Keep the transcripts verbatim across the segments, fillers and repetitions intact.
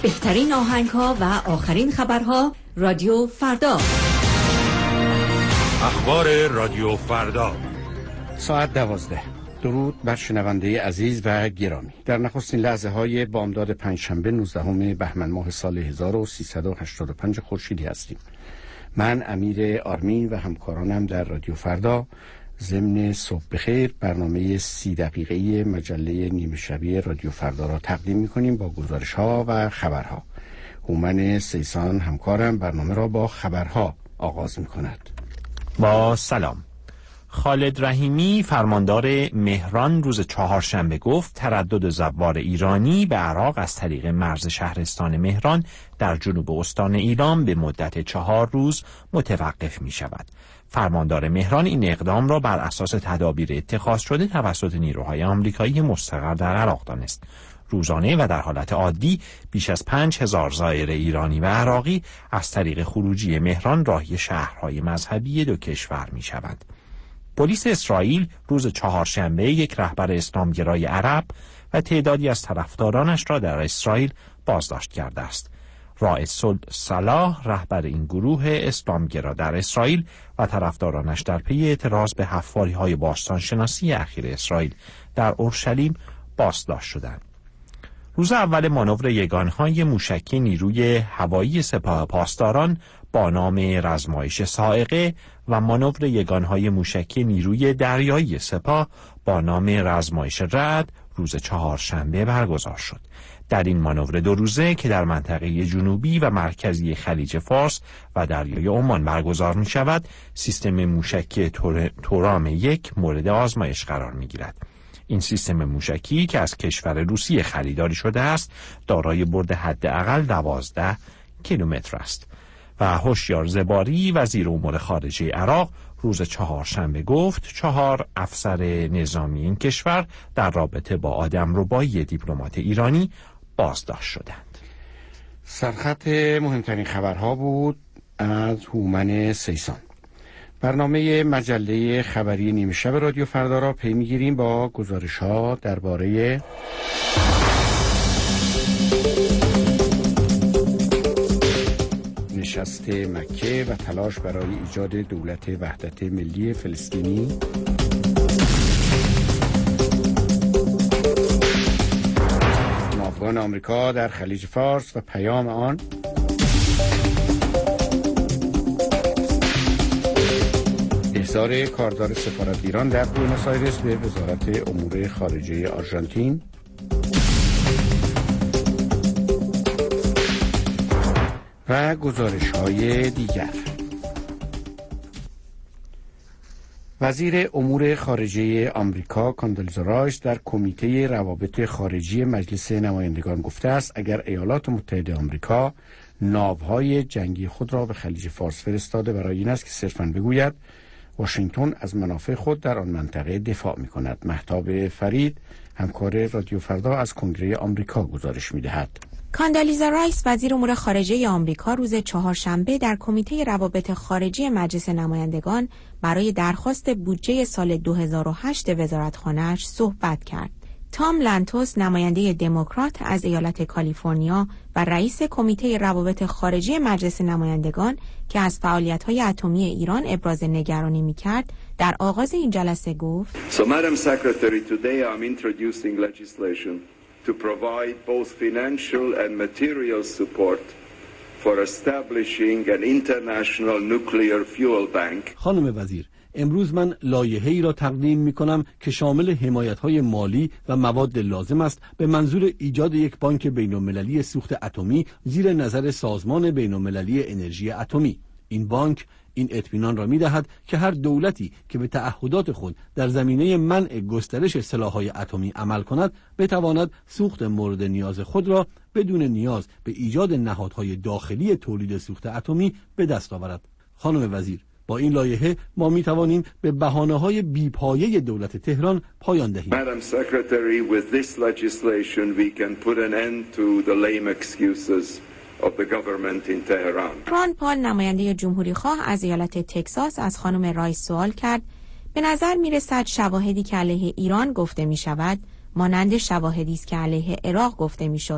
بهترین آهنگ‌ها و آخرین خبرها رادیو فردا. اخبار رادیو فردا ساعت دوازده. درود بر شنونده عزیز و گرامی. در نخستین لحظه های بامداد پنجشنبه نوزدهم بهمن ماه سال هزار و سیصد و هشتاد و پنج خورشیدی هستیم. من امیر آرمین و همکارانم در رادیو فردا ضمن صبح بخیر برنامه سی دقیقه‌ای مجله نیمه شبی رادیو فردا را تقدیم می‌کنیم با گزارش‌ها و خبرها. هومن سیسان همکارم برنامه را با خبرها آغاز می‌کند. با سلام. خالد رحیمی فرماندار مهران روز چهارشنبه گفت تردد زوار ایرانی به عراق از طریق مرز شهرستان مهران در جنوب استان ایلام به مدت چهار روز متوقف می شود. فرماندار مهران این اقدام را بر اساس تدابیر اتخاذ شده توسط نیروهای آمریکایی مستقر در عراق دانست. روزانه و در حالت عادی بیش از پنج هزار زائر ایرانی و عراقی از طریق خروجی مهران راهی شهرهای مذهبی دو کشور می شود. پلیس اسرائیل روز چهارشنبه یک رهبر اسلامگرای عرب و تعدادی از طرفدارانش را در اسرائیل بازداشت کرده است. رائد صلاح رهبر این گروه اسلامگرا در اسرائیل و طرفدارانش در پی اعتراض به حفاری‌های باستانشناسی اخیر اسرائیل در اورشلیم بازداشت شدند. روز اول مانور یگانهای موشکی نیروی هوایی سپاه پاسداران با نام رزمایش صاعقه و مانور یگانهای موشکی نیروی دریایی سپاه با نام رزمایش رعد روز چهارشنبه برگزار شد. در این مانور دو روزه که در منطقه جنوبی و مرکزی خلیج فارس و دریای عمان برگزار می شود، سیستم موشکی تور... تورام یک مورد آزمایش قرار می گیرد. این سیستم موشکی که از کشور روسیه خریداری شده است، دارای برد حداقل دوازده کیلومتر است. و هوشیار زباری وزیر امور خارجه عراق روز چهارشنبه گفت چهار افسر نظامی این کشور در رابطه با آدمربایی دیپلمات ایرانی بازداشت شدند. سرخط مهمترین خبرها بود از هومن سیسان. برنامه مجله خبری نیمه شب رادیو فردا را پی می‌گیریم با گزارش‌ها درباره نشست مکه و تلاش برای ایجاد دولت وحدت ملی فلسطینی، ناوگان آمریکا در خلیج فارس و پیام آن، احضار کاردار سفارت ایران در بوئنوس آیرس به وزارت امور خارجه آرژانتین، و گزارش‌های دیگر. وزیر امور خارجه آمریکا کاندولیزا رایس در کمیته روابط خارجی مجلس نمایندگان گفته است اگر ایالات متحده آمریکا ناوهای جنگی خود را به خلیج فارس فرستاده برای این است که صرفاً بگوید واشنگتن از منافع خود در آن منطقه دفاع می‌کند. مهتاب فرید همکار رادیو فردا از کنگره آمریکا گزارش می‌دهد. کاندولیزا رایس وزیر امور خارجه آمریکا روز چهارشنبه در کمیته روابط خارجی مجلس نمایندگان برای درخواست بودجه سال دو هزار و هشت وزارتخانه‌اش صحبت کرد. تام لانتوس نماینده دموکرات از ایالت کالیفرنیا و رئیس کمیته روابط خارجی مجلس نمایندگان که از فعالیت‌های اتمی ایران ابراز نگرانی می‌کرد در آغاز این جلسه گفت So Madam Secretary, today I'm introducing legislation to provide both financial and material support for establishing an international nuclear fuel bank. خانم وزیر، امروز من لایحه‌ای را تقدیم می‌کنم که شامل حمایت‌های مالی و مواد لازم است به منظور ایجاد یک بانک بین‌المللی سوخت اتمی زیر نظر سازمان بین‌المللی انرژی اتمی. این بانک این اطمینان را می‌دهد که هر دولتی که به تعهدات خود در زمینه منع گسترش سلاح‌های اتمی عمل کند بتواند سوخت مورد نیاز خود را بدون نیاز به ایجاد نهادهای داخلی تولید سوخت اتمی به دست آورد. خانم وزیر، با این لایحه ما می توانیم به بهانه‌های بی‌پایه دولت تهران پایان دهیم. Madam Secretary, with this legislation we can put an end to the lame excuses of the government in Tehran. ران پال نماینده جمهوری خواه از ایالت تگزاس از خانم رایس سوال کرد به نظر می رسد شواهدی که علیه ایران گفته می شود مانند شواهدی است که علیه عراق گفته می شد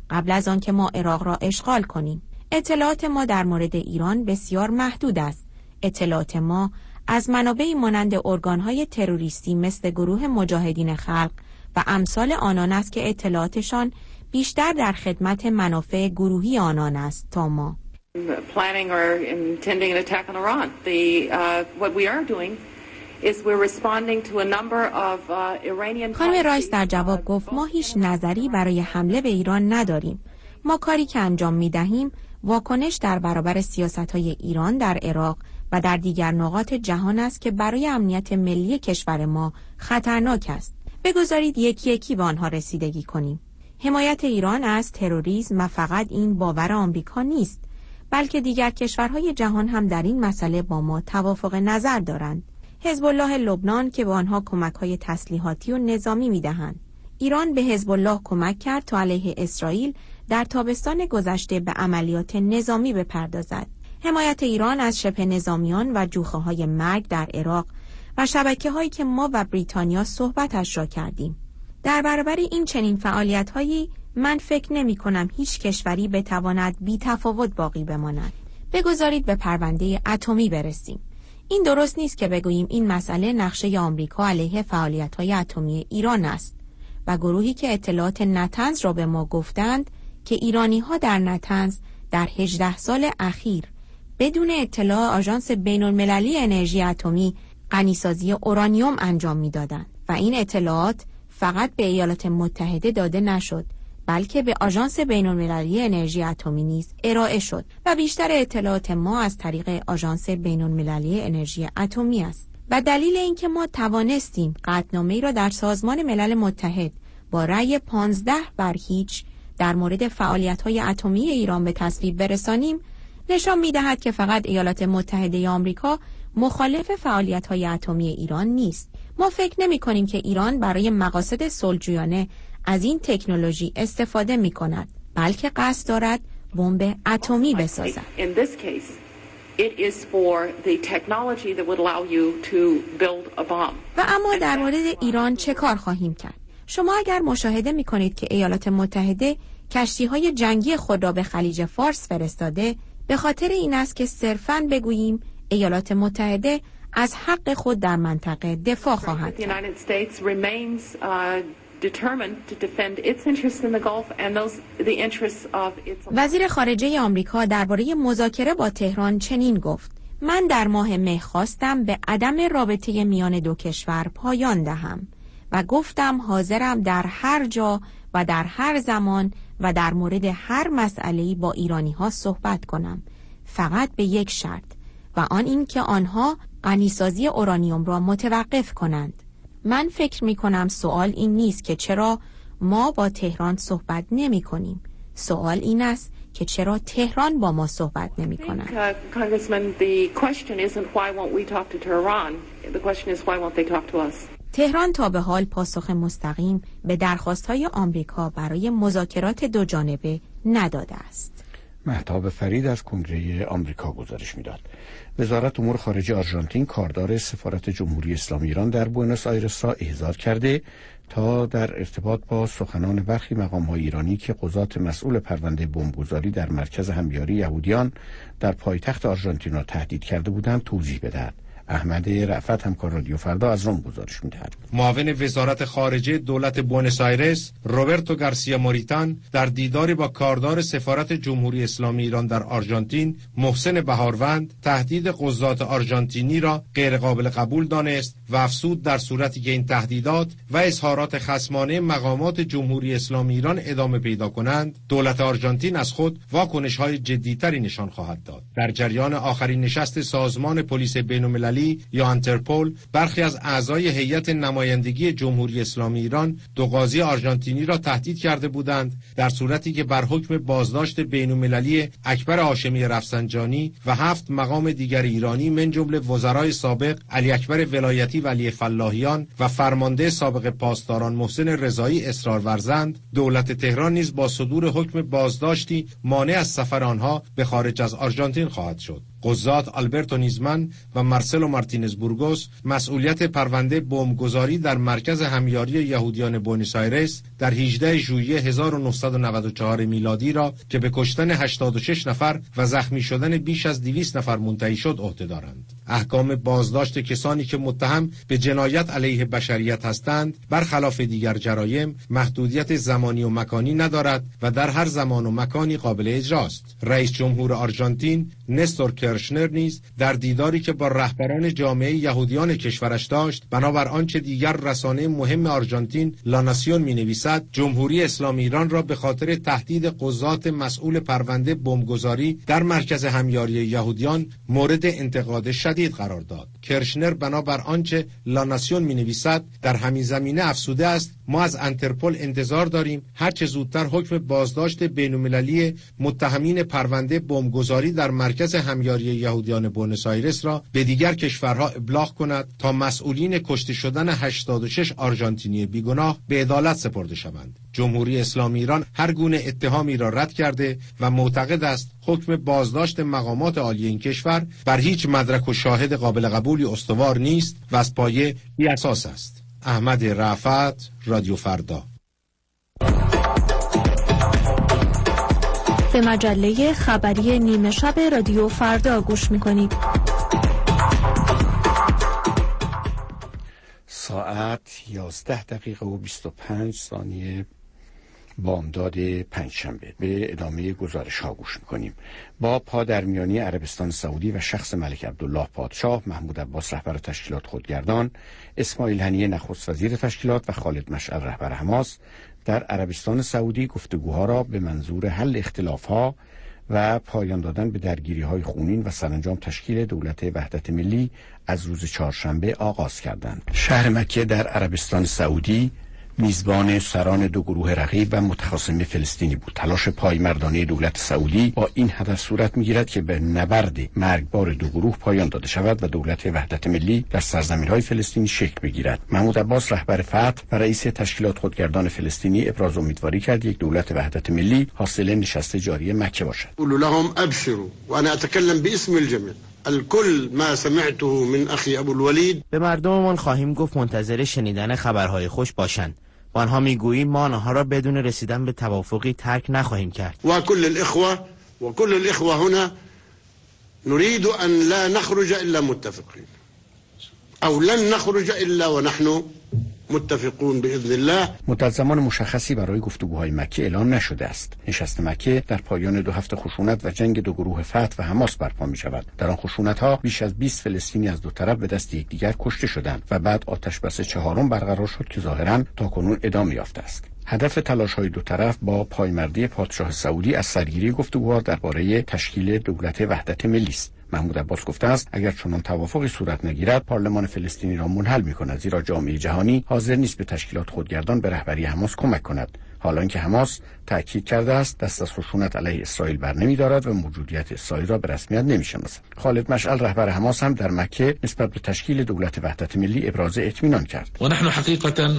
قبل از آن که ما عراق را اشغال کنیم. اطلاعات ما در مورد ایران بسیار محدود است. اطلاعات ما از منابعی مانند ارگان‌های تروریستی مثل گروه مجاهدین خلق و امثال آنان است که اطلاعاتشان بیشتر در خدمت منافع گروهی آنان است تا ما. Planning or intending an attack on Iran. The uh, what we are doing is we're responding to a number of uh, Iranian. خانم رایس در جواب گفت ما هیچ نظری برای حمله به ایران نداریم. ما کاری که انجام می‌دهیم واکنش در برابر سیاست‌های ایران در عراق و در دیگر نقاط جهان است که برای امنیت ملی کشور ما خطرناک است. بگذارید یکی یکی به آنها رسیدگی کنیم. حمایت ایران از تروریسم و فقط این باور آمریکا نیست، بلکه دیگر کشورهای جهان هم در این مسئله با ما توافق نظر دارند. حزب الله لبنان که به آنها کمک‌های تسلیحاتی و نظامی می‌دهند. ایران به حزب الله کمک کرد تا علیه اسرائیل در تابستان گذشته به عملیات نظامی بپردازد. حمایت ایران از شبه نظامیان و جوخه‌های مرگ در عراق و شبکه‌هایی که ما و بریتانیا صحبتش را کردیم. در برابر این چنین فعالیت‌هایی من فکر نمی‌کنم هیچ کشوری بتواند بی‌تفاوت باقی بماند. بگذارید به پرونده اتمی برسیم. این درست نیست که بگوییم این مسئله نقشه آمریکا علیه فعالیت‌های اتمی ایران است و گروهی که اطلاعات نتنز را به ما گفتند که ایرانی‌ها در نتنز در هجده سال اخیر بدون اطلاع آژانس بین‌المللی انرژی اتمی غنیسازی اورانیوم انجام می‌دادند و این اطلاعات فقط به ایالات متحده داده نشد، بلکه به آژانس بین‌المللی انرژی اتمی نیز ارائه شد و بیشتر اطلاعات ما از طریق آژانس بین‌المللی انرژی اتمی است. و دلیل اینکه ما توانستیم قطعنامه‌ای را در سازمان ملل متحد با رأی پانزده بر هیچ در مورد فعالیت‌های اتمی ایران به تصویب برسانیم، نشان می‌دهد که فقط ایالات متحده آمریکا مخالف فعالیت‌های اتمی ایران نیست. ما فکر نمی‌کنیم که ایران برای مقاصد صلح‌جویانه از این تکنولوژی استفاده می‌کند، بلکه قصد دارد بمب اتمی بسازد. و اما در مورد ایران چه کار خواهیم کرد؟ شما اگر مشاهده می‌کنید که ایالات متحده کشتی‌های جنگی خود را به خلیج فارس فرستاده، به خاطر این است که صرفاً بگوییم ایالات متحده از حق خود در منطقه دفاع خواهد کرد. وزیر خارجه آمریکا درباره مذاکره با تهران چنین گفت: من در ماه مه خواستم به عدم رابطه میان دو کشور پایان دهم و گفتم حاضرم در هر جا و در هر زمان و در مورد هر مسئله‌ای با ایرانی‌ها صحبت کنم، فقط به یک شرط، و آن این که آنها غنیسازی اورانیوم را متوقف کنند. من فکر می کنم سوال این نیست که چرا ما با تهران صحبت نمی کنیم. سوال این است که چرا تهران با ما صحبت نمی کند. تهران تا به حال پاسخ مستقیم به درخواست‌های آمریکا برای مذاکرات دو جانبه نداده است. مهتاب فرید از کنگره آمریکا گزارش میداد. وزارت امور خارجه آرژانتین کاردار سفارت جمهوری اسلامی ایران در بوئنوس آیرس را احضار کرده تا در ارتباط با سخنان برخی مقام‌های ایرانی که قضات مسئول پرونده بمبگذاری در مرکز همیاری یهودیان در پایتخت آرژانتین را تهدید کرده بودند توضیح بدهد. احمد رأفت همکار رادیو فردا از روم گزارش می‌دهد. معاون وزارت خارجه دولت بوئنوس آیرس روبرتو گارسیا موریتان در دیداری با کاردار سفارت جمهوری اسلامی ایران در آرژانتین محسن بهاروند تهدید قضات آرژانتینی را غیر قابل قبول دانست و افزود در صورتی که این تهدیدات و اظهارات خصمانه مقامات جمهوری اسلامی ایران ادامه پیدا کنند، دولت آرژانتین از خود واکنش‌های جدی‌تری نشان خواهد داد. در جریان آخرین نشست سازمان پلیس بین‌المللی یا انترپول، برخی از اعضای هیئت نمایندگی جمهوری اسلامی ایران دو قاضی آرژانتینی را تهدید کرده بودند در صورتی که بر حکم بازداشت بین‌المللی اکبر هاشمی رفسنجانی و هفت مقام دیگر ایرانی من جمله وزرای سابق علی اکبر ولایتی و علی فلاحیان و فرمانده سابق پاسداران محسن رضایی اصرار ورزند، دولت تهران نیز با صدور حکم بازداشتی مانع از سفر آنها به خارج از آرژانتین خواهد شد. قضات آلبرتو نیزمن و مارسلو مارتینز بورگوس مسئولیت پرونده بمبگذاری در مرکز همیاری یهودیان بوئنوس آیرس در هجدهم ژوئیه هزار و نهصد و نود و چهار میلادی را که به کشتن هشتاد و شش نفر و زخمی شدن بیش از دویست نفر منتهی شد عهده دارند. احکام بازداشت کسانی که متهم به جنایت علیه بشریت هستند برخلاف دیگر جرایم محدودیت زمانی و مکانی ندارد و در هر زمان و مکانی قابل اجراست. رئیس جمهور آرژانتین نستور کرشنر نیز در دیداری که با رهبران جامعه یهودیان کشورش داشت بنابر آنچه دیگر رسانه مهم آرژانتین لا ناسیون می‌نویسد جمهوری اسلامی ایران را به خاطر تهدید قضات مسئول پرونده بمبگذاری در مرکز همیاری یهودیان مورد انتقاد شدید قرار داد. کرشنر بنابر آنچه لا ناسیون می‌نویسد در همین زمینه افسوده است ما از انترپل انتظار داریم هر چه زودتر حکم بازداشت بین‌المللی متهمین پرونده بمبگذاری در مرکز همیاری یهودیان بوئنوس آیرس را به دیگر کشورها ابلاغ کند تا مسئولین کشته شدن هشتاد و شش آرژانتینی بیگناه به عدالت سپرده شوند. جمهوری اسلامی ایران هر گونه اتهامی را رد کرده و معتقد است حکم بازداشت مقامات عالی این کشور بر هیچ مدرک و شاهد قابل قبولی استوار نیست و از پایه بی اساس است. احمد رفعت، رادیو فردا. به مجله خبری نیمه شب رادیو فردا گوش می‌کنید. ساعت یازده دقیقه و بیست و پنج ثانیه بامداد پنجشنبه. به ادامه گزارش ها گوش میکنیم. با پادرمیانی عربستان سعودی و شخص ملک عبدالله پادشاه، محمود عباس رهبر تشکیلات خودگردان، اسماعیل هنیه نخست وزیر تشکیلات و خالد مشعل رهبر حماس در عربستان سعودی گفتگوها را به منظور حل اختلافها و پایان دادن به درگیری‌های خونین و سرانجام تشکیل دولت وحدت ملی از روز چهارشنبه آغاز کردند. شهر مکه در عربستان سعودی میزبان سران دو گروه رقیب و متخاصم فلسطینی بود. تلاش پایمردانه دولت سعودی با این هدف صورت می‌گیرد که به نبرد مرگبار دو گروه پایان داده شود و دولت وحدت ملی در سرزمین‌های فلسطینی شکل بگیرد. محمود عباس رهبر فتح و رئیس تشکیلات خودگردان فلسطینی ابراز امیدواری کرد یک دولت وحدت ملی حاصل نشست جاری مکه باشد. قول لهم ابشروا وانا اتكلم باسم الجميع. الكل ما سمعته من اخي ابو الولید. به مردممان خواهیم گفت منتظر شنیدن خبرهای خوش باشند. و آنها میگوییم ما آنها را بدون رسیدن به توافقی ترک نخواهیم کرد. و کل الاخوه و کل الاخوه هنا نريد ان لا نخرج الا متفقين او لن نخرج الا ونحن متفقون باذن الله. مدت زمان مشخصی برای گفتگوهای مکه اعلام نشده است. نشست مکه در پایان دو هفته خشونت و جنگ دو گروه فتح و حماس برپا می شود. در آن خشونت‌ها بیش از بیست فلسطینی از دو طرف به دست یکدیگر کشته شدند و بعد آتش بس چهارم برقرار شد که ظاهراً تاکنون ادامه یافته است. هدف تلاش‌های دو طرف با پایمردی پادشاه سعودی از سرگیری گفتگوها درباره تشکیل دولت وحدت ملی است. محمود عباس گفته است اگر چنان توافقی صورت نگیرد پارلمان فلسطینی را منحل می‌کند، زیرا جامعه جهانی حاضر نیست به تشکیلات خودگردان به رهبری حماس کمک کند، حالا اینکه حماس تأکید کرده است دست از خشونت علیه اسرائیل برنمی‌دارد و موجودیت اسرائیل را به رسمیت نمی‌شناسد. خالد مشعل رهبر حماس هم در مکه نسبت به تشکیل دولت وحدت ملی ابراز اطمینان کرد. و نحن حقیقتاً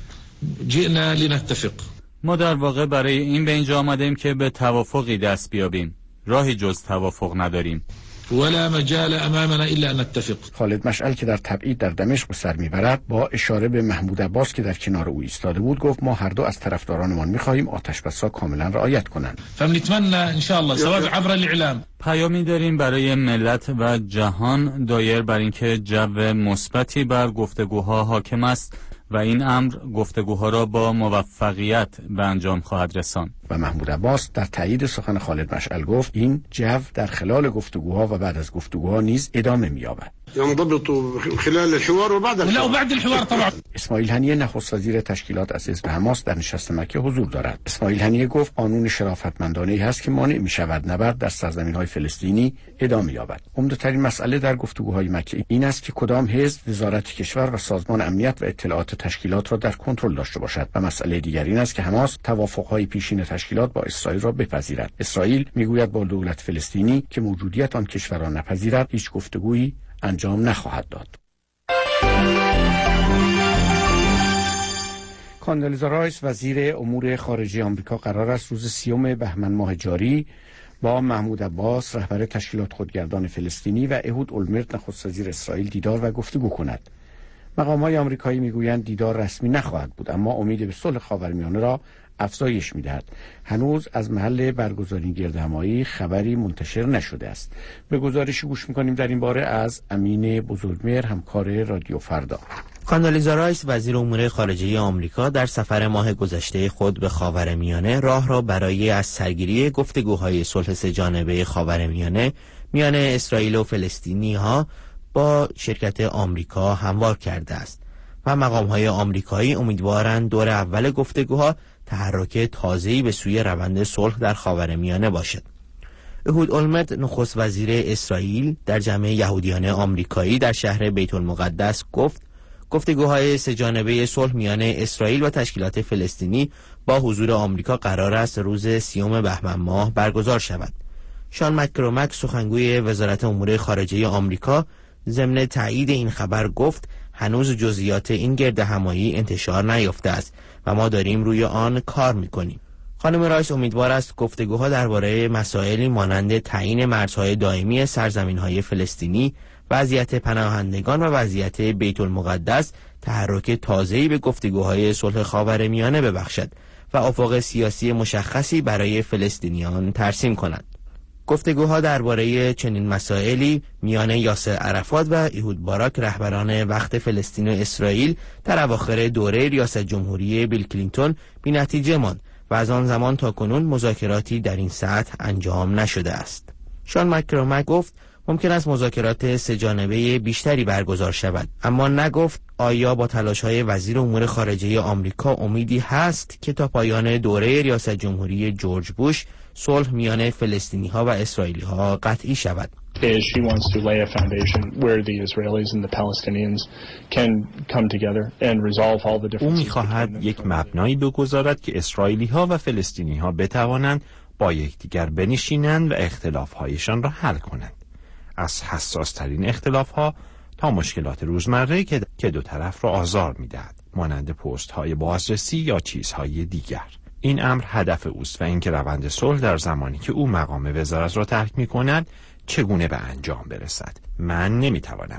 جئنا لنتفق. ما در واقع برای این به اینجا آمدیم که به توافقی دست بیابیم. راهی جز توافق نداریم. ولا مجال امامنا الا ان نتفق. خالد مشعل که در تبعید در دمشق به سر میبرد با اشاره به محمود عباس که در کنار او ایستاده بود گفت ما هر دو از طرفدارانمان میخواهیم آتش بسا کاملا رعایت کنند. فنتمنى ان شاء الله سواء عبر الاعلام. پیامی داریم برای ملت و جهان دایر بر اینکه جو مثبتی بر گفتگوها حاکم است و این امر گفتگوها را با موفقیت به انجام خواهد رساند. و محمود عباس در تایید سخن خالد مشعل گفت این جو در خلال گفتگوها و بعد از گفتگوها نیز ادامه می‌یابد. ينضبط خلال الحوار و بعد الحوار. بعد الحوار طبعا. اسماعیل هنیه نخست وزیر تشکیلات از حزب حماس در نشست مکه حضور دارد. اسماعیل هنیه گفت قانون شرافتمندانه‌ای هست که مانع می‌شود نبرد در سرزمین‌های فلسطینی ادامه یابد. عمده‌ترین مسئله در گفتگوهای مکه این است که کدام حزب وزارت کشور و سازمان امنیت و اطلاعات تشکیلات را در کنترل داشته باشد و مسئله دیگر این است که حماس توافق‌های پیشین تشکیلات با اسرائیل را بپذیرد. اسرائیل میگوید با دولت فلسطینی که موجودیت آن کشور را نپذیرد هیچ گفتگویی انجام نخواهد داد. کاندلیزا رایس وزیر امور خارجه آمریکا قرار است روز سیوم بهمن ماه جاری با محمود عباس رهبر تشکیلات خودگردان فلسطینی و اهود اولمرت نخست وزیر اسرائیل دیدار و گفتگو کند. مقام‌های آمریکایی میگویند دیدار رسمی نخواهد بود، اما امید به صلح خاورمیانه را افزایش می‌دهد. هنوز از محل برگزاری گردهمایی خبری منتشر نشده است. به گزارشی گوش می‌کنیم در این باره از امین بزرگمهر، همکار رادیو فردا. کاندالیزا رایس وزیر امور خارجه آمریکا در سفر ماه گذشته خود به خاورمیانه راه را برای از سرگیری گفتگوهای صلح سه‌جانبه خاورمیانه میان اسرائیل و فلسطینی‌ها با شرکت آمریکا هموار کرده است و مقام‌های آمریکایی امیدوارند دور اول گفتگوها تحرک تازه‌ای به سوی روند صلح در خاورمیانه باشد. اهود اولمرت نخست وزیر اسرائیل در جمع یهودیان آمریکایی در شهر بیت المقدس گفت گفتگوهای سه‌جانبه صلح میان اسرائیل و تشکیلات فلسطینی با حضور آمریکا قرار است روز سیوم بهمن ماه برگزار شود. شان مک‌کرمک سخنگوی وزارت امور خارجه آمریکا ضمن تایید این خبر گفت هنوز جزئیات این گردهمایی انتشار نیافته است و ما داریم روی آن کار می‌کنیم. خانم رایس امیدوار است گفتگوها درباره مسائلی مانند تعیین مرزهای دائمی سرزمین‌های فلسطینی، وضعیت پناهندگان و وضعیت بیت المقدس تحرک تازه‌ای به گفتگوهای صلح خاورمیانه ببخشد و افق سیاسی مشخصی برای فلسطینیان ترسیم کند. گفتگوها درباره چنین مسائلی میان یاسر عرفات و ایهود باراک رهبران وقت فلسطین و اسرائیل در اواخر دوره ریاست جمهوری بیل کلینتون بی‌نتیجه ماند و از آن زمان تا کنون مذاکراتی در این سطح انجام نشده است. شان مک‌کرمک گفت ممکن است مذاکرات سه‌جانبه بیشتری برگزار شود، اما نگفت آیا با تلاش‌های وزیر امور خارجه آمریکا امیدی هست که تا پایان دوره ریاست جمهوری جورج بوش صلح میان فلسطینی‌ها و اسرائیلی‌ها قطعی شود. She wants to lay a foundation where the Israelis and the Palestinians can come together and resolve all the differences. او می‌خواهد یک مبنایی بگذارد که اسرائیلی‌ها و فلسطینی‌ها بتوانند با یکدیگر بنشینند و اختلاف‌هایشان را حل کنند. از حساس‌ترین اختلاف‌ها تا مشکلات روزمره که که دو طرف را آزار می‌دهد، مانند پست‌های بازرسی یا چیزهای دیگر. این امر هدف اوست و اینکه روند صلح در زمانی که او مقام وزارت را ترک می‌کند چگونه به انجام برسد من نمی‌توانم.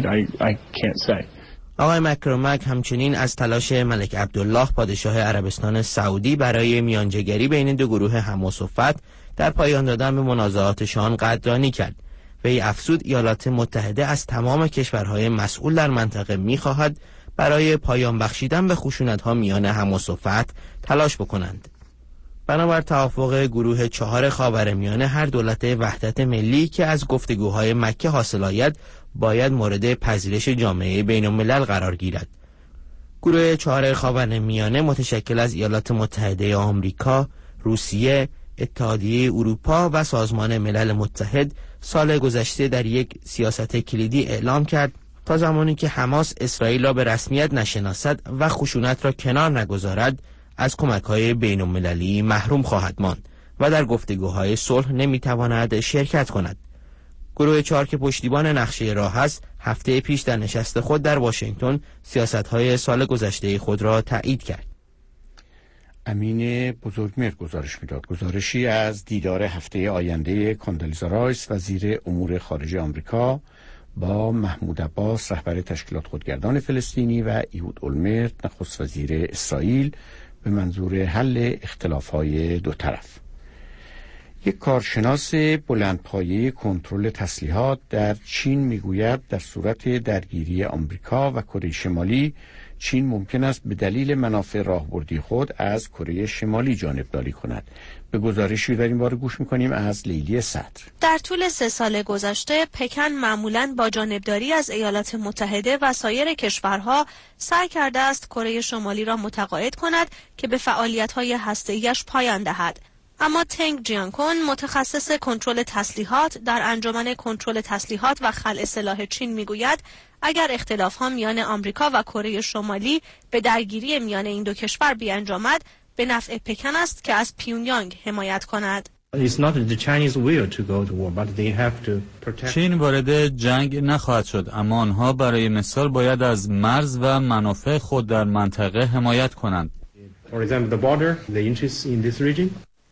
آقای مک‌کرمک همچنین از تلاش ملک عبدالله پادشاه عربستان سعودی برای میانجیگری بین دو گروه حماس و فتح در پایان دادن به منازعاتشان قدردانی کرد. وی افزود ایالات متحده از تمام کشورهای مسئول در منطقه می‌خواهد برای پایان بخشیدن به خشونت‌ها میان حماس و فتح تلاش بکنند. بنابر توافق گروه چهار خاورمیانه هر دولت وحدت ملی که از گفتگوهای مکه حاصل آید باید مورد پذیرش جامعه بین‌الملل قرار گیرد. گروه چهار خاورمیانه متشکل از ایالات متحده آمریکا، روسیه، اتحادیه اروپا و سازمان ملل متحد سال گذشته در یک سیاست کلیدی اعلام کرد تا زمانی که حماس اسرائیل را به رسمیت نشناسد و خشونت را کنار نگذارد از کمک‌های بین‌المللی محروم خواهد ماند و در گفتگوهای صلح نمی‌تواند شرکت کند. گروه چهار که پشتیبان نقشه راه است هفته پیش در نشست خود در واشنگتن سیاست‌های سال گذشته خود را تایید کرد. امین بزرگمهر گزارش میداد. گزارشی از دیدار هفته آینده کاندالیزا رایس وزیر امور خارجه آمریکا با محمود عباس رهبر تشکیلات خودگردان فلسطینی و ایهود اولمرت نخست وزیر اسرائیل به منظور حل اختلاف‌های دو طرف. یک کارشناس بلندپایه کنترل تسلیحات در چین میگوید در صورت درگیری آمریکا و کره شمالی چین ممکن است به دلیل منافع راهبردی خود از کره شمالی جانبداری کند. به گزارشی در این باره گوش می‌کنیم از لیلی صدر. در طول سه سال گذشته پکن معمولاً با جانبداری از ایالات متحده و سایر کشورها سعی کرده است کره شمالی را متقاعد کند که به فعالیت‌های هسته‌ایش پایان دهد. اما تنگ جیانکون متخصص کنترل تسلیحات در انجمن کنترل تسلیحات و خلع سلاح چین میگوید اگر اختلاف‌ها میان آمریکا و کره شمالی به درگیری میان این دو کشور بیانجامد به نفع پکن است که از پیونیانگ حمایت کند. چین وارد جنگ نخواهد شد، اما آنها برای مثال باید از مرز و منافع خود در منطقه حمایت کنند.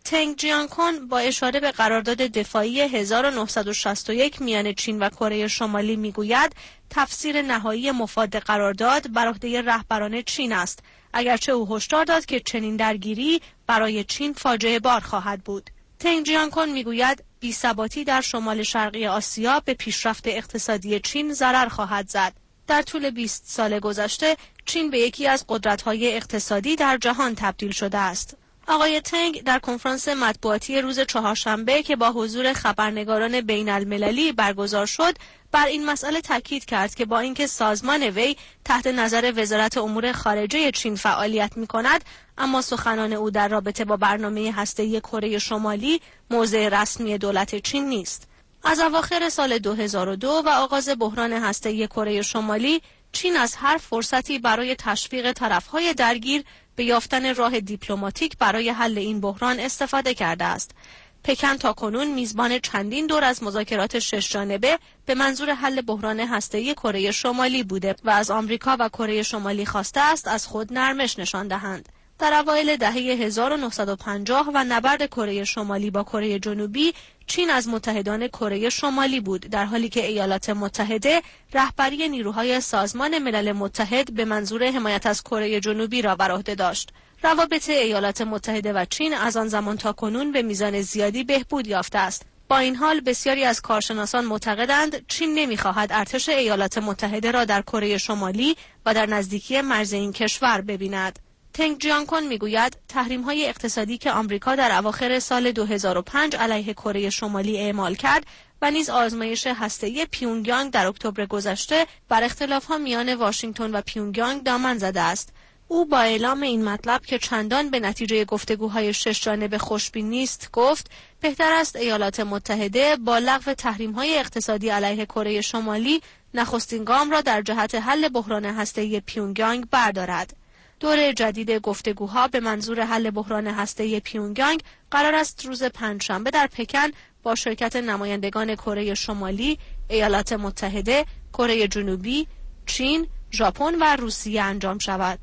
تنگ جیانکون با اشاره به قرارداد دفاعی هزار و نهصد و شصت و یک میان چین و کره شمالی میگوید تفسیر نهایی مفاد قرارداد بر عهده رهبران چین است، اگرچه او هشدار داد که چنین درگیری برای چین فاجعه بار خواهد بود. تنگ جیانکون میگوید بی‌ثباتی در شمال شرقی آسیا به پیشرفت اقتصادی چین ضرر خواهد زد. در طول بیست سال گذشته چین به یکی از قدرت‌های اقتصادی در جهان تبدیل شده است. آقای تنگ در کنفرانس مطبوعاتی روز چهارشنبه که با حضور خبرنگاران بین المللی برگزار شد بر این مسئله تاکید کرد که با اینکه سازمان وی تحت نظر وزارت امور خارجه چین فعالیت می‌کند، اما سخنان او در رابطه با برنامه هسته‌ای کره شمالی موضع رسمی دولت چین نیست. از اواخر سال دو هزار و دو و آغاز بحران هسته‌ای کره شمالی، چین از هر فرصتی برای تشویق طرف‌های درگیر به یافتن راه دیپلماتیک برای حل این بحران استفاده کرده است. پکن تاکنون میزبان چندین دور از مذاکرات شش جانبه به منظور حل بحران هسته‌ای کره شمالی بوده و از آمریکا و کره شمالی خواسته است از خود نرمش نشان دهند. در اوایل دهه هزار و نهصد و پنجاه و نبرد کره شمالی با کره جنوبی، چین از متحدان کره شمالی بود، در حالی که ایالات متحده رهبری نیروهای سازمان ملل متحد به منظور حمایت از کره جنوبی را بر عهده داشت. روابط ایالات متحده و چین از آن زمان تا کنون به میزان زیادی بهبود یافته است. با این حال بسیاری از کارشناسان معتقدند چین نمی‌خواهد ارتش ایالات متحده را در کره شمالی و در نزدیکی مرز این کشور ببیند. تنگ جیانکون میگوید تحریم‌های اقتصادی که آمریکا در اواخر سال دو هزار و پنج علیه کره شمالی اعمال کرد و نیز آزمایش هسته‌ای پیونگیانگ در اکتبر گذشته بر اختلاف‌ها میان واشنگتن و پیونگیانگ دامن زده است. او با اعلام این مطلب که چندان به نتیجه گفتگوهای شش جانبه خوشبین نیست، گفت بهتر است ایالات متحده با لغو تحریم‌های اقتصادی علیه کره شمالی نخستین گام را در جهت حل بحران هسته‌ای پیونگیانگ بردارد. دور جدید گفتگوها به منظور حل بحران هسته‌ای پیونگیانگ قرار است روز پنجشنبه در پکن با شرکت نمایندگان کره شمالی، ایالات متحده، کره جنوبی، چین، ژاپن و روسیه انجام شود.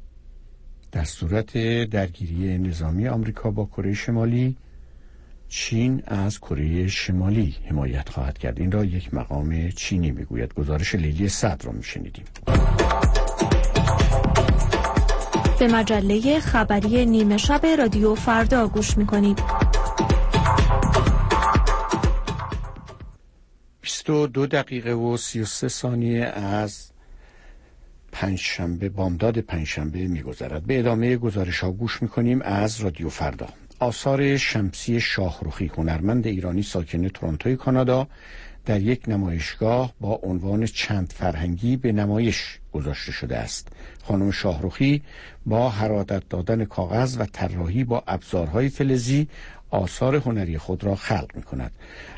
در صورت درگیری نظامی آمریکا با کره شمالی، چین از کره شمالی حمایت خواهد کرد. این را یک مقام چینی میگوید. گزارش لیلی صدر را میشنیدیم. به مجله خبری نیمه شب رادیو فردا گوش میکنید. بیست و دو دقیقه و سی و سه ثانیه از پنجشنبه، بامداد پنجشنبه میگذرد. به ادامه گزارش ها گوش میکنیم از رادیو فردا. آثار شمسی شاهرخی، هنرمند ایرانی ساکن تورنتوی کانادا، در یک نمایشگاه با عنوان چند فرهنگی به نمایش گذاشته شده است. خانم شاهرخی با حرارت دادن کاغذ و طراحی با ابزارهای فلزی آثار هنری خود را خلق می‌کند.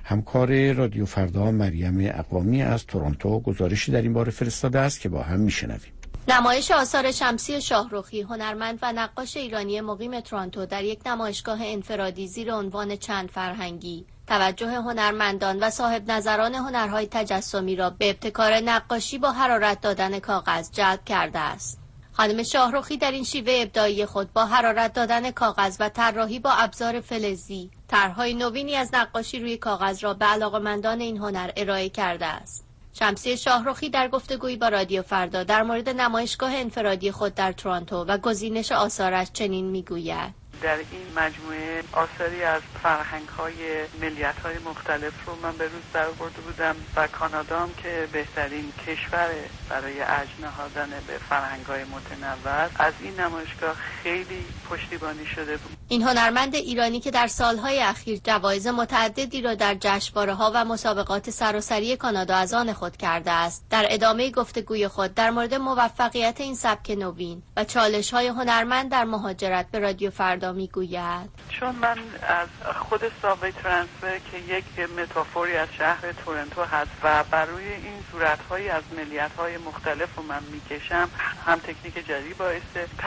همکار رادیو فردا مریم اقوامی از تورنتو گزارشی در این باره فرستاده است که با هم میشنویم. نمایش آثار شمسی شاهرخی، هنرمند و نقاش ایرانی مقیم تورنتو، در یک نمایشگاه انفرادی زیر عنوان چند فرهنگی توجه هنرمندان و صاحب نظران هنرهای تجسمی را به ابتکار نقاشی با حرارت دادن کاغذ جلب کرده است. خانم شاهرخی در این شیوه ابداعی خود با حرارت دادن کاغذ و طراحی با ابزار فلزی طرح‌های نوینی از نقاشی روی کاغذ را به علاقه‌مندان این هنر ارائه کرده است. شمسی شاهرخی در گفتگویی با رادیو فردا در مورد نمایشگاه انفرادی خود در تورنتو و گزینش آثارش چنین میگوید: در این مجموعه آثاری از فرهنگ‌های ملیت‌های مختلف رو من به روز در آورده بودم و کانادا هم که بهترین کشور برای ارج نهادن به فرهنگ‌های متنوع، از این نمایشگاه خیلی پشتیبانی شده بود. این هنرمند ایرانی که در سالهای اخیر جوایز متعددی را در جشنواره‌ها و مسابقات سراسری کانادا از آن خود کرده است، در ادامه گفتگوی خود در مورد موفقیت این سبک نوین و چالش‌های هنرمند در مهاجرت به رادیو فردا میگوید: چون من از خود سابوی ترانسفر که یک متافوری از شهر تورنتو هست و بر روی این صورت‌هایی از ملیت‌های مختلف رو من میکشم، هم تکنیک جدید باعث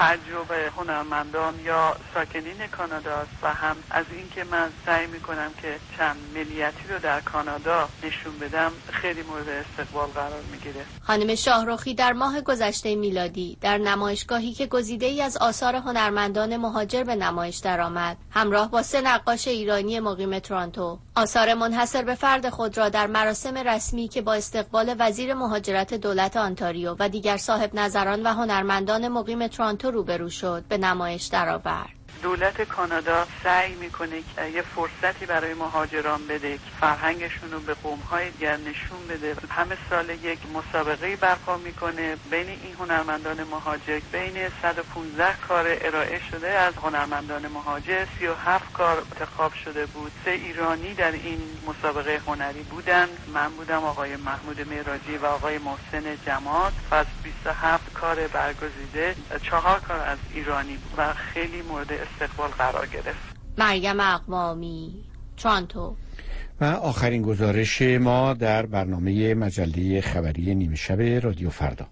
تجربه هنرمندان یا ساکنین کانادا است و هم از اینکه من سعی میکنم که چند ملیتی رو در کانادا نشون بدم خیلی مورد استقبال قرار میگیره. خانم شاهرخی در ماه گذشته میلادی در نمایشگاهی که گزیده‌ای از آثار هنرمندان مهاجر به نمایش درآمد همراه با سه نقاش ایرانی مقیم تورنتو. آثار منحصر به فرد خود را در مراسم رسمی که با استقبال وزیر مهاجرت دولت آنتاریو و دیگر صاحب نظران و هنرمندان مقیم تورنتو روبرو شد به نمایش درآورد. دولت کانادا سعی میکنه که یه فرصتی برای مهاجران بده که فرهنگشون رو به قوم‌های دیگر نشون بده. همه سال یک مسابقه برپا میکنه بین این هنرمندان مهاجر. بین صد و پانزده کار ارائه شده از هنرمندان مهاجر، سی و هفت کار انتخاب شده بود. سه ایرانی در این مسابقه هنری بودن، من بودم، آقای محمود معراجی و آقای محسن جماد. پس بیست و هفت کار برگزیده، چهار کار از ایرانی و خیلی مورد استقبال قرار گرفت. مریم اقوامی، تورنتو. و آخرین گزارش ما در برنامه مجله خبری نیمه شب رادیو فردا.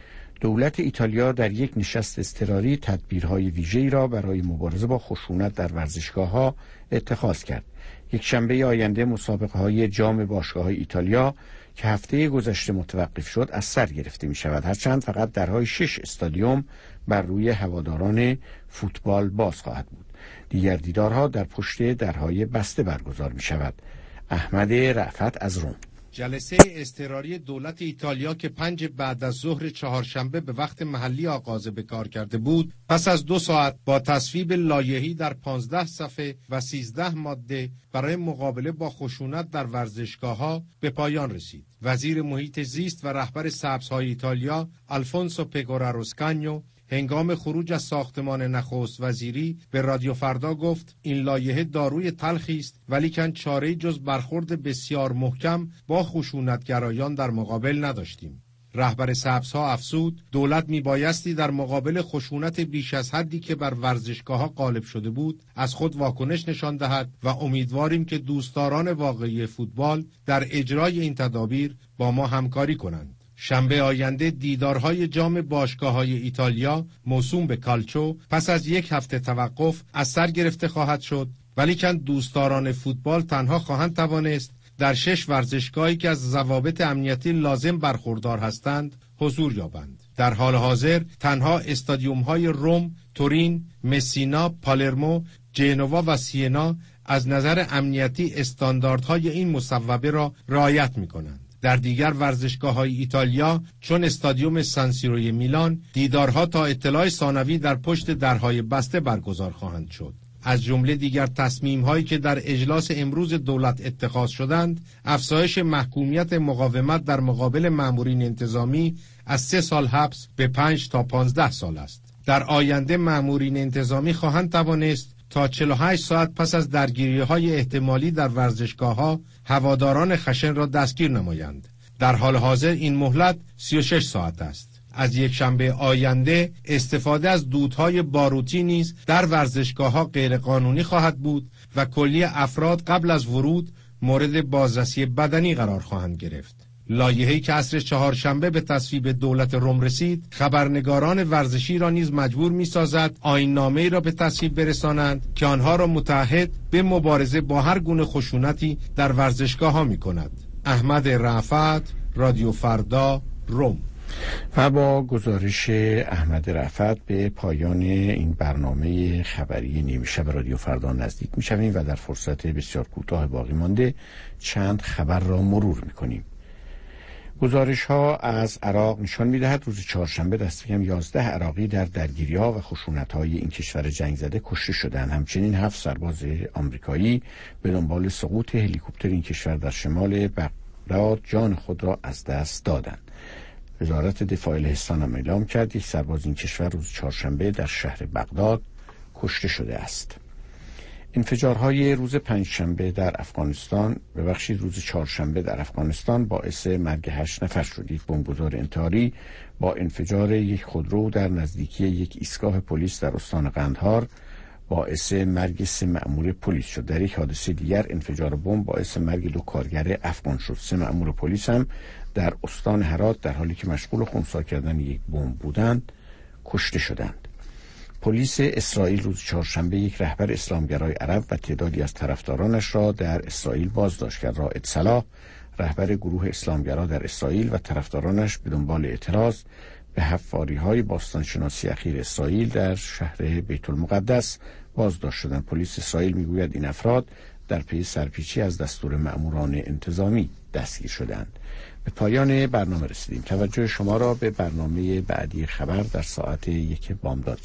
دولت ایتالیا در یک نشست اضطراری تدبیرهای ویژه‌ای را برای مبارزه با خشونت در ورزشگاه‌ها اتخاذ کرد. یک شنبه آینده مسابقه‌های جام باشگاه‌های ایتالیا که هفته گذشته متوقف شد از سر گرفته می شود، هرچند فقط درهای شش استادیوم بر روی هواداران فوتبال باز خواهد بود. دیگر دیدارها در پشت درهای بسته برگزار می شود. احمد رأفت از روم. جلسه اضطراری دولت ایتالیا که پنج بعد از ظهر چهارشنبه به وقت محلی آغاز به کار کرده بود، پس از دو ساعت با تصویب لایحه‌ای در پانزده صفحه و سیزده ماده برای مقابله با خشونت در ورزشگاه‌ها به پایان رسید. وزیر محیط زیست و رهبر سبزهای ایتالیا آلفونسو پگورا روسکانیو هنگام خروج از ساختمان نخست وزیری به رادیو فردا گفت این لایحه داروی تلخی است ولیکن چاره‌ای جز برخورد بسیار محکم با خشونتگرایان در مقابل نداشتیم. رهبر سبزها افزود دولت میبایستی در مقابل خشونت بیش از حدی که بر ورزشگاه‌ها غالب شده بود از خود واکنش نشان دهد و امیدواریم که دوستداران واقعی فوتبال در اجرای این تدابیر با ما همکاری کنند. شنبه آینده دیدارهای جام باشگاه‌های ایتالیا موسوم به کالچو پس از یک هفته توقف از سر گرفته خواهد شد، ولیکن دوستداران فوتبال تنها خواهند توانست در شش ورزشگاهی که از ضوابط امنیتی لازم برخوردار هستند حضور یابند. در حال حاضر تنها استادیوم‌های روم، تورین، مسینا، پالرمو، جنوا و سینا از نظر امنیتی استانداردهای این مصوبه را رعایت می‌کنند. در دیگر ورزشگاه‌های ایتالیا چون استادیوم سانسیروی میلان دیدارها تا اطلاع ثانوی در پشت درهای بسته برگزار خواهند شد. از جمله دیگر تصمیم‌هایی که در اجلاس امروز دولت اتخاذ شدند، افزایش محکومیت مقاومت در مقابل مأمورین انتظامی از سه سال حبس به پنج تا پانزده سال است. در آینده مأمورین انتظامی خواهند توانست تا چهل و هشت ساعت پس از درگیری‌های احتمالی در ورزشگاه‌ها هواداران خشن را دستگیر نمایند. در حال حاضر این مهلت سی و شش ساعت است. از یک شنبه آینده استفاده از دودهای باروتی نیز در ورزشگاه‌ها غیرقانونی خواهد بود و کلیه افراد قبل از ورود مورد بازرسی بدنی قرار خواهند گرفت. لایحه‌ای که عصر چهارشنبه به تصویب دولت روم رسید، خبرنگاران ورزشی را نیز مجبور می‌سازد آیین‌نامه‌ای را به تصویب برسانند که آنها را متعهد به مبارزه با هر گونه خشونتی در ورزشگاه‌ها می‌کند. احمد رأفت، رادیو فردا، روم. و با گزارش احمد رأفت به پایان این برنامه خبری نیمه شب رادیو فردا نزدیک می‌شویم و در فرصت بسیار کوتاه باقی مانده چند خبر را مرور می‌کنیم. گزارش ها از عراق نشان می‌دهد روز چهارشنبه دست کم یازده عراقی در درگیری‌ها و خشونت‌های این کشور جنگ زده کشته شدند. همچنین هفت سرباز آمریکایی به دنبال سقوط هلیکوپتر این کشور در شمال بغداد جان خود را از دست دادند. وزارت دفاع لهستان هم اعلام کرد یک سرباز این کشور روز چهارشنبه در شهر بغداد کشته شده است. انفجارهای روز پنجشنبه در افغانستان ببخشید روز چهارشنبه در افغانستان باعث مرگ هشت نفر شد. یک بمبگذار انتحاری با انفجار یک خودرو در نزدیکی یک ایستگاه پلیس در استان قندهار باعث مرگ سه مأمور پلیس شد. در یک حادثه دیگر انفجار بمب باعث مرگ دو کارگر افغان شد. سه مأمور پلیس هم در استان هرات در حالی که مشغول خنثی کردن یک بمب بودند کشته شدند. پلیس اسرائیل روز چهارشنبه یک رهبر اسلامگرای عرب و تعدادی از طرفدارانش را در اسرائیل بازداشت کرد. رائد صلاح رهبر گروه اسلامگرا در اسرائیل و طرفدارانش به دنبال اعتراض به حفاری‌های باستانشناسی اخیر اسرائیل در شهر بیت المقدس بازداشت شدند. پلیس اسرائیل میگوید این افراد در پی سرپیچی از دستور مأموران انتظامی دستگیر شدند. به پایان برنامه رسیدیم. توجه شما را به برنامه بعدی خبر در ساعت یک بامداد